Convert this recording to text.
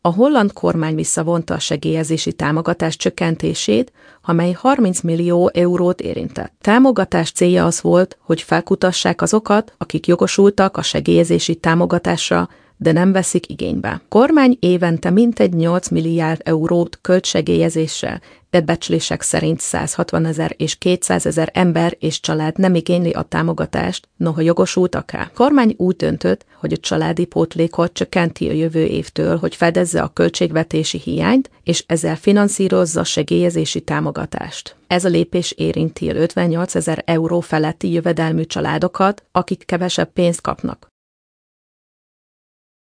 A holland kormány visszavonta a segélyezési támogatás csökkentését, amely 30 millió eurót érintett. Támogatás célja az volt, hogy felkutassák azokat, akik jogosultak a segélyezési támogatásra, de nem veszik igénybe. A kormány évente mintegy 8 milliárd eurót költ segélyezésre, de becslések szerint 160 000 és 200 000 ember és család nem igényli a támogatást, noha jogosultak rá. A kormány úgy döntött, hogy a családi pótlékot csökkenti a jövő évtől, hogy fedezze a költségvetési hiányt, és ezzel finanszírozza a segélyezési támogatást. Ez a lépés érinti a 58 000 euró feletti jövedelmű családokat, akik kevesebb pénzt kapnak.